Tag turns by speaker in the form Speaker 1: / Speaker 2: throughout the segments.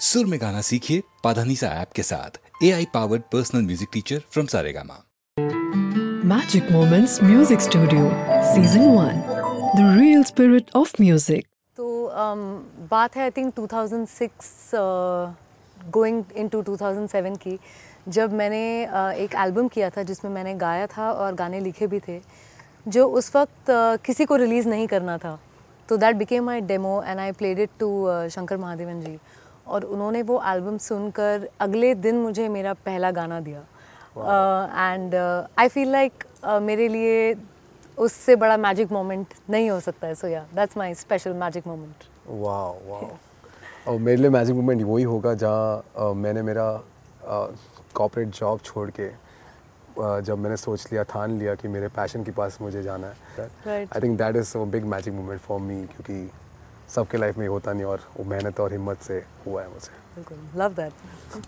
Speaker 1: सुर में गाना सीखिए पाधानीसा ऐप के साथ AI powered personal music teacher from Saregama.
Speaker 2: Magic Moments Music Studio Season 1 The Real Spirit of Music.
Speaker 3: तो बात है आई थिंक 2006 गोइंग इनटू 2007 की, जब मैंने एक एल्बम किया था जिसमें मैंने गाया था और गाने लिखे भी थे, जो उस वक्त किसी को रिलीज़ नहीं करना था. तो that became my demo and I played it to Shankar Mahadevan ji, और उन्होंने वो एल्बम सुनकर अगले दिन मुझे मेरा पहला गाना दिया. एंड आई फील लाइक मेरे लिए उससे बड़ा मैजिक मोमेंट नहीं हो सकता है. So yeah that's my special magic moment.
Speaker 4: वाह. और मेरे लिए मैजिक मोमेंट वही होगा जहाँ मैंने मेरा कॉर्पोरेट जॉब छोड़ के जब मैंने सोच लिया, ठान लिया कि मेरे पैशन के पास मुझे जाना है. I think that is a big magic moment for me, क्योंकि सबके लाइफ में होता नहीं, और वो मेहनत और हिम्मत से हुआ है मुझे.
Speaker 3: बिल्कुल, लव दैट.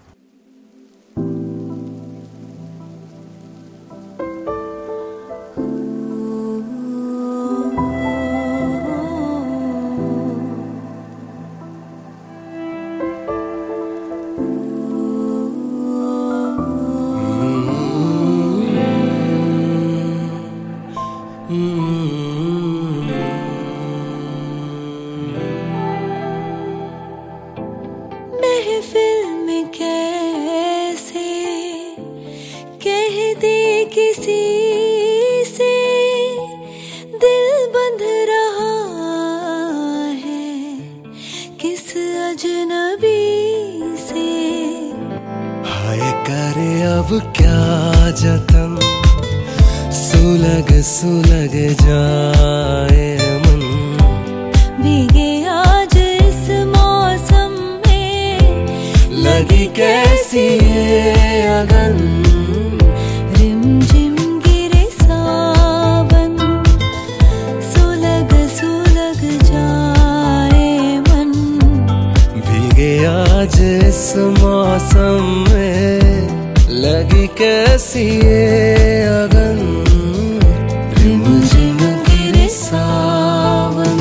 Speaker 5: महफिल में कैसे कह दे किसी से दिल बंध रहा है किस अजनबी से.
Speaker 6: हाय करे अब क्या जतन, सुलग सुलग जाए मन.
Speaker 5: भीगे आज इस मौसम में
Speaker 6: लगी कैसी है अगन.
Speaker 5: रिमझिम गिरे सावन, सुलग सुलग जाए मन.
Speaker 6: भीगे आज इस मौसम में लगी कैसी है अगन. रिमझिम गिरे सावन.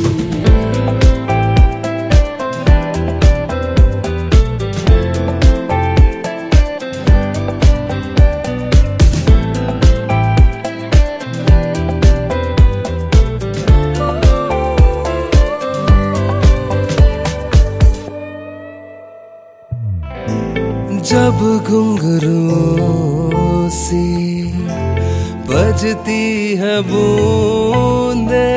Speaker 6: जब घुंघरू सी बजती है बूंदे,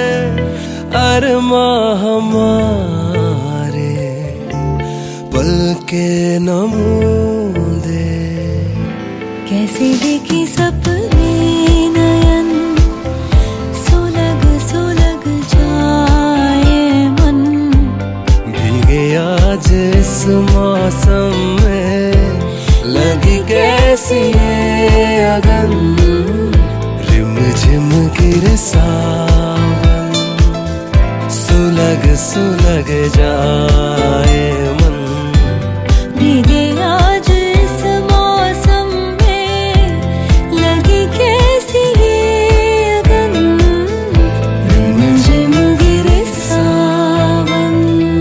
Speaker 6: अरमा हमारे पल के न मूंदे.
Speaker 5: कैसे देखी सपने नयन, सुलग सुलग जाए मन.
Speaker 6: भीगे आज इस मौसम में लगी कैसी है अगन. रिमझिम गिरे सावन, सुलग सुलग जाए मन.
Speaker 5: भीगे आज इस मौसम में लगी कैसी है अगन. रिमझिम गिरे सावन.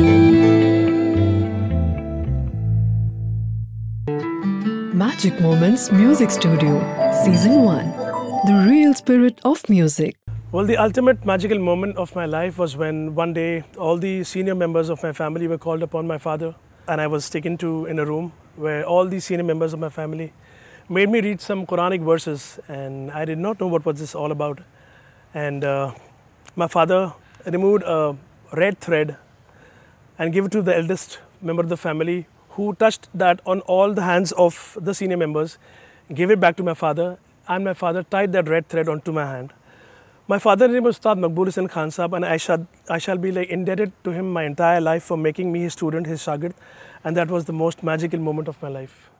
Speaker 2: Magic Moments Music Studio Season 1 The Real Spirit of Music.
Speaker 7: Well, the ultimate magical moment of my life was when one day all the senior members of my family were called upon my father, and I was taken to in a room where all the senior members of my family made me read some Quranic verses, and I did not know what was this all about. And my father removed a red thread and gave it to the eldest member of the family, who touched that on all the hands of the senior members, gave it back to my father, and my father tied that red thread onto my hand. My father's name was Ustad Maqbool Hussain Khan Sahab, and I shall be like indebted to him my entire life for making me his student, his shagird, and that was the most magical moment of my life.